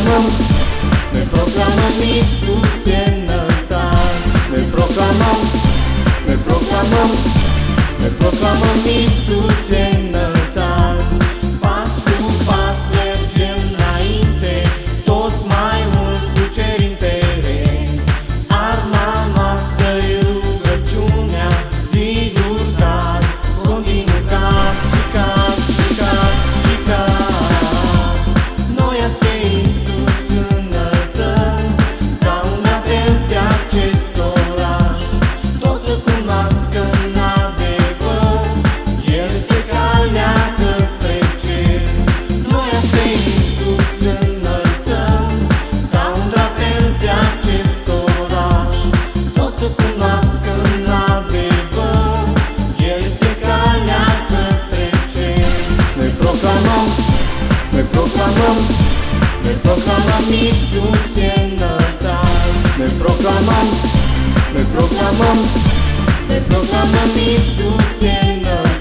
proclamăm Iisus e înălțat. Noi proclamăm Iisus e înălțat. Pas cu pas mergem înainte, tot mai mult cucerim teren. Arma noastră-i rugăciunea, ziduri tari, continuu cad și cad și cad și cad. Noi a pe Iisus înălțăm, ca un apel pe acest oraș. Toți să cunoască în adevăr, El este calea către cer. Noi a pe Iisus înălțăm, ca un drapel pe acest oraș. Toți să cunoască în adevăr, El este calea către cer. Noi proclamăm Iisus e înălțat. Noi proclamăm Iisus e înălțat.